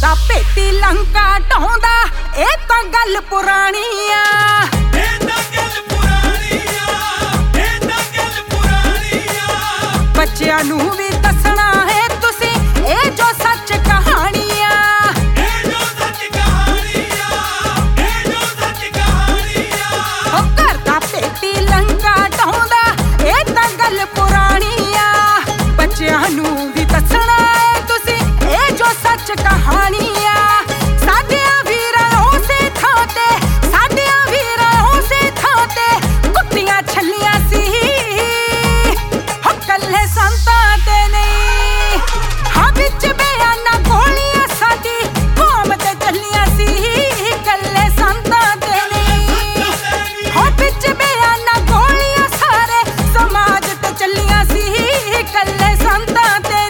ਕਰਦਾ ਭੇਤੀ ਲੰਕਾ ਢਾਉਂਦਾ ਇਹ ਤਾਂ ਗੱਲ ਪੁਰਾਣੀ ਆ। ਬੱਚਿਆਂ ਨੂੰ ਵੀ ਦੱਸਣਾ ਹੈ ਤੁਸੀਂ ਇਹ ਜੋ ਸੱਚ ਕਹਾਣੀ ਆ। ਉਹ ਕਰਦਾ ਭੇਤੀ ਲੰਕਾ ਢਾਉਂਦਾ ਇਹ ਤਾਂ ਗੱਲ ਪੁਰਾਣੀ ਆ। ਬੱਚਿਆਂ ਨੂੰ ਵੀ ਦੱਸਣਾ ਹੈ ਤੁਸੀਂ ਇਹ ਜੋ ਸੱਚ ਕਹਾਣੀ ਆ। ਸਾਡਿਆਂ ਵੀਰਾਂ ਉਸੇ ਥਾਂ ਤੇ, ਸਾਡਿਆਂ ਵੀਰਾਂ ਉਸੇ ਥਾਂ ਤੇ ਕੁੱਤੀਆਂ ਛੱਲੀਆਂ ਸੀ। ਹੋ ਕੱਲੇ ਸੰਤਾਂ ਤੇ ਨਹੀਂ, ਹਾਂ ਵਿੱਚ ਬਿਆਨਾਂ ਗੋਲੀਆਂ ਸਾਡੀ ਕੌਮ ਤੇ ਚੱਲੀਆਂ ਸੀ। ਕੱਲੇ ਸੰਤਾਂ ਤੇ ਨਹੀਂ, ਹੋ ਵਿੱਚ ਬਿਆਨਾਂ ਗੋਲੀਆਂ ਸਾਰੇ ਸਮਾਜ ਤੇ ਚੱਲੀਆਂ ਸੀ। ਕੱਲੇ ਸੰਤਾਂ ਤੇ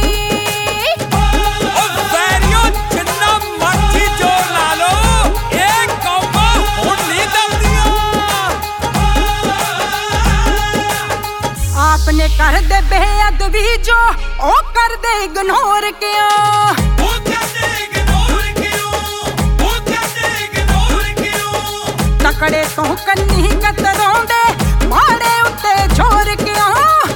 अपने कर दे बेअदबी जो ओ कर दे इग्नोर क्यों। तकड़े तो कन्नी कतराउंदे माड़े उत्ते जोर क्यों।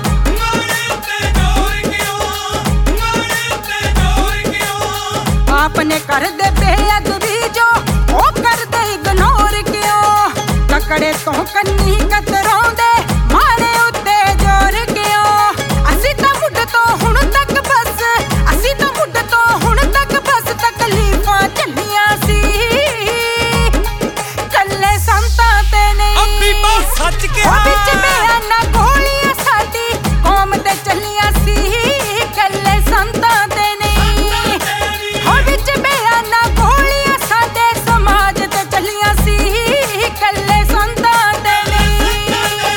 अपने कर दे बेअदबी जो ओ कर दे इग्नोर क्यों। तकड़े तो कन्नी कतराउंदे माड़े उत्ते जोर क्यों। असी तां मुੱਢ ਤੋਂ ਹੁਣ तक बस, असी तां मुੱਢ ਤੋਂ ਹੁਣ तक बस तकलीफां झੱਲੀਆਂ ਸੀ। ਕੱਲੇ ਸੰਤਾਂ ਤੇ ਨਹੀਂ, ਅੰਬੀ ਬਾ ਸੱਚ ਕਿਹਾ ਵਿੱਚ ਬਿਆਨਾਂ ਗੋਲੀਆਂ ਸਾਡੀ ਕੌਮ ਤੇ ਚੱਲੀਆਂ ਸੀ। ਕੱਲੇ ਸੰਤਾਂ ਤੇ ਨਹੀਂ, ਹੋ ਵਿੱਚ ਬਿਆਨਾਂ ਗੋਲੀਆਂ ਸਾਡੇ ਸਮਾਜ ਤੇ ਚੱਲੀਆਂ ਸੀ। ਕੱਲੇ ਸੰਤਾਂ ਤੇ ਨਹੀਂ।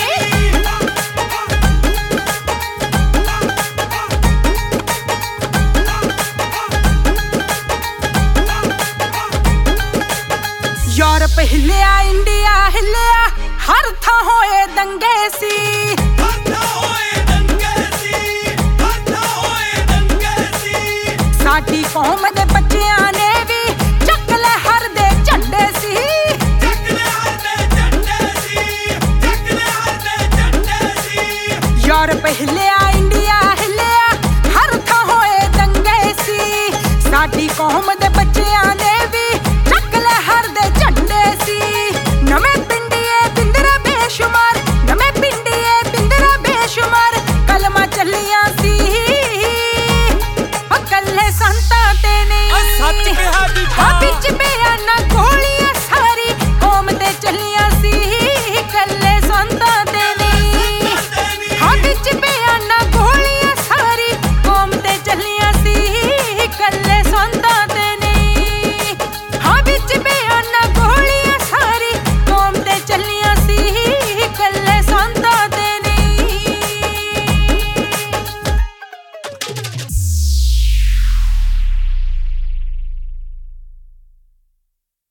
यूरोप हिलिया, इंडिया हिलिया, हर थां होए दंगे सी। साडी कौम दे बच्चियां ने भी चक ले हर दे झंडे सी। यूरोप हिलिया